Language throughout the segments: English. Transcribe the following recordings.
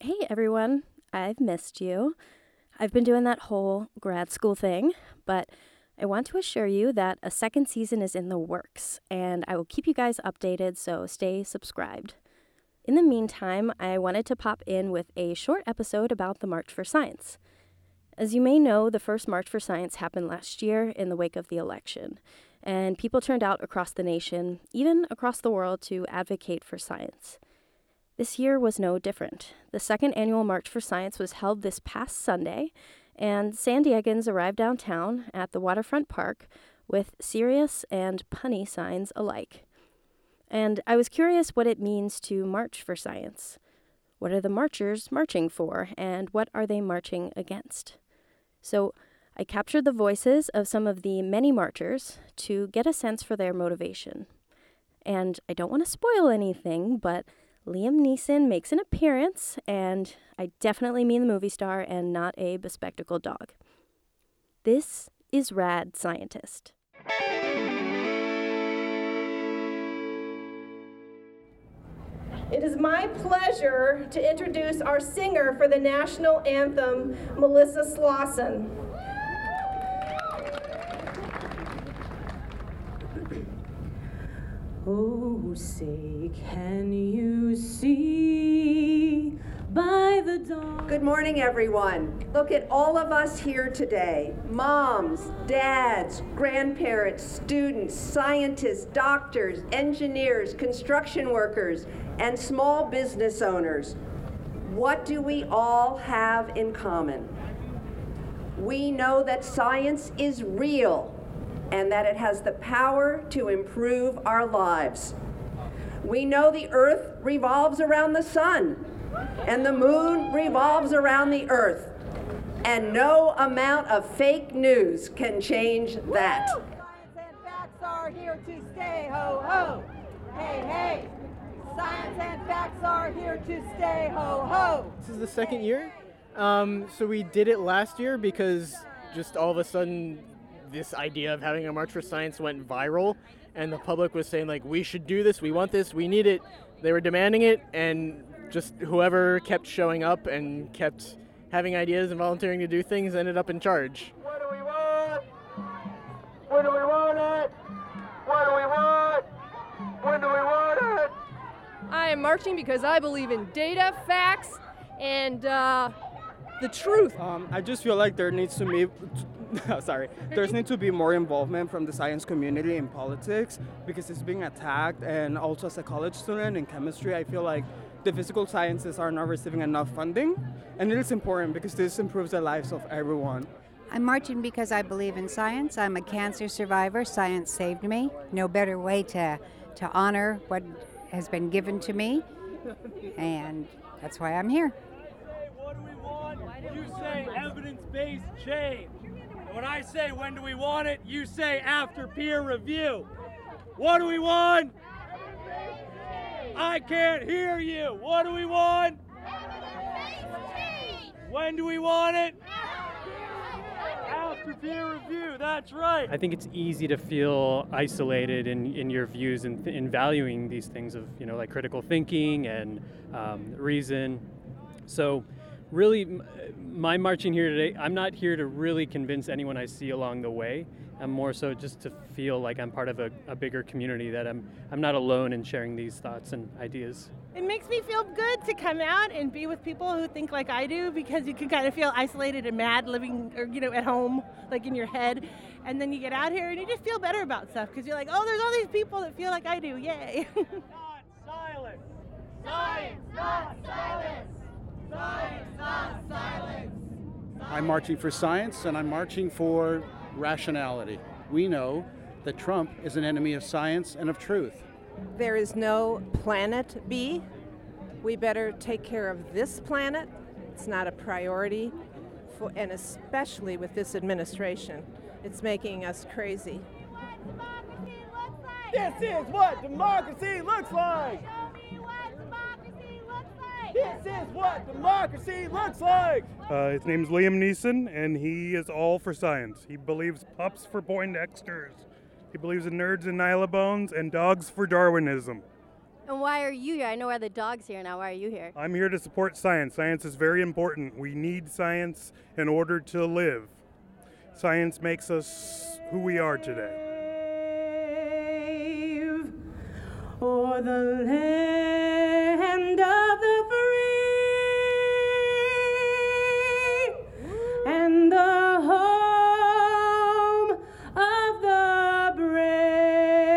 Hey everyone, I've missed you. I've been doing that whole grad school thing, but I want to assure you that a second season is in the works, and I will keep you guys updated, so stay subscribed. In the meantime, I wanted to pop in with a short episode about the March for Science. As you may know, the first March for Science happened last year in the wake of the election, and people turned out across the nation, even across the world, to advocate for science. This year was no different. The second annual March for Science was held this past Sunday, and San Diegans arrived downtown at the waterfront park with serious and punny signs alike. And I was curious what it means to march for science. What are the marchers marching for, and what are they marching against? So I captured the voices of some of the many marchers to get a sense for their motivation. And I don't want to spoil anything, but Liam Neeson makes an appearance, and I definitely mean the movie star and not a bespectacled dog. This is Rad Scientist. It is my pleasure to introduce our singer for the national anthem, Melissa Slauson. Oh, say, can you see by the dawn? Good morning, everyone. Look at all of us here today. Moms, dads, grandparents, students, scientists, doctors, engineers, construction workers, and small business owners. What do we all have in common? We know that science is real and that it has the power to improve our lives. We know the Earth revolves around the sun, and the moon revolves around the Earth, and no amount of fake news can change that. Science and facts are here to stay, ho ho! Hey hey! Science and facts are here to stay, ho ho! This is the second year, so we did it last year because just all of a sudden this idea of having a March for Science went viral, and the public was saying, like, we should do this, we want this, we need it. They were demanding it, and just whoever kept showing up and kept having ideas and volunteering to do things ended up in charge. What do we want? When do we want it? What do we want? When do we want it? I am marching because I believe in data, facts, and the truth. I just feel like there needs to be more involvement from the science community in politics because it's being attacked, and also as a college student in chemistry, I feel like the physical sciences are not receiving enough funding, and it is important because this improves the lives of everyone. I'm marching because I believe in science. I'm a cancer survivor. Science saved me. No better way to honor what has been given to me, and that's why I'm here. What do we want? You say evidence-based change. And when I say when do we want it, you say after peer review. What do we want? I can't hear you. What do we want? When do we want it? After peer review, that's right. I think it's easy to feel isolated in your views and in valuing these things of, like critical thinking and reason. So really, my marching here today, I'm not here to really convince anyone I see along the way. I'm more so just to feel like I'm part of a bigger community, that I'm not alone in sharing these thoughts and ideas. It makes me feel good to come out and be with people who think like I do, because you can kind of feel isolated and mad living, or at home, like in your head, and then you get out here and you just feel better about stuff because you're like, oh, there's all these people that feel like I do, yay. Not silence. Science, not silence. Science, not silence. I'm marching for science, and I'm marching for rationality. We know that Trump is an enemy of science and of truth. There is no planet B. We better take care of this planet. It's not a priority, and especially with this administration. It's making us crazy. This is what democracy looks like. This is what democracy looks like. His name's Liam Neeson, and he is all for science. He believes pups for Poindexters. He believes in nerds and Nylabones and dogs for Darwinism. And why are you here? I know why the dog's here now. Why are you here? I'm here to support science. Science is very important. We need science in order to live. Science makes us who we are today. For the land of the free and the home of the brave.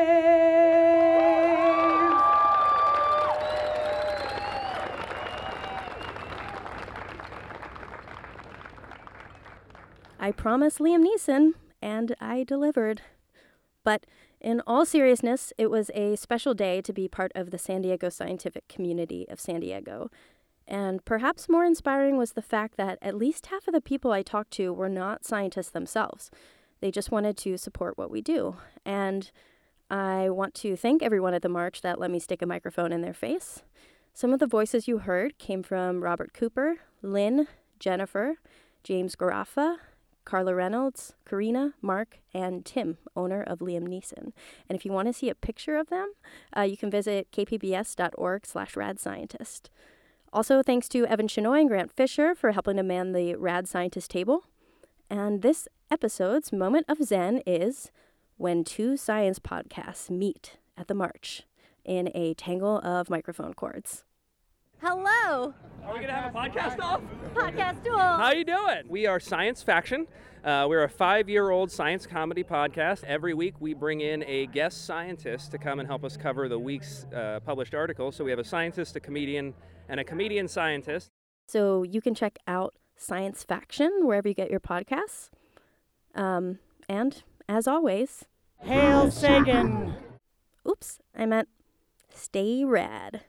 I promised Liam Neeson, and I delivered. But in all seriousness, it was a special day to be part of the San Diego scientific community of San Diego. And perhaps more inspiring was the fact that at least half of the people I talked to were not scientists themselves. They just wanted to support what we do. And I want to thank everyone at the march that let me stick a microphone in their face. Some of the voices you heard came from Robert Cooper, Lynn, Jennifer, James Garaffa, Carla Reynolds, Karina, Mark, and Tim, owner of Liam Neeson. And if you want to see a picture of them, you can visit kpbs.org/radscientist. Also, thanks to Evan Chenoy and Grant Fisher for helping to man the Rad Scientist table. And this episode's moment of Zen is when two science podcasts meet at the march in a tangle of microphone cords. Hello! Are we going to have a podcast off? Podcast duel! How you doing? We are Science Faction. We're a 5-year-old science comedy podcast. Every week we bring in a guest scientist to come and help us cover the week's published article. So we have a scientist, a comedian, and a comedian scientist. So you can check out Science Faction wherever you get your podcasts. And, as always... Hail Sagan! Oops, I meant stay rad.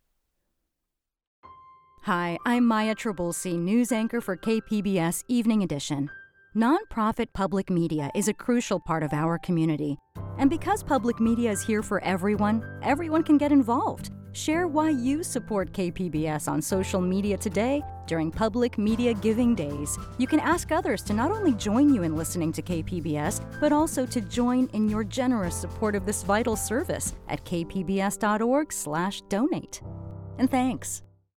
Hi, I'm Maya Trabulsi, news anchor for KPBS Evening Edition. Nonprofit public media is a crucial part of our community. And because public media is here for everyone can get involved. Share why you support KPBS on social media today during Public Media Giving Days. You can ask others to not only join you in listening to KPBS, but also to join in your generous support of this vital service at kpbs.org/donate. And thanks.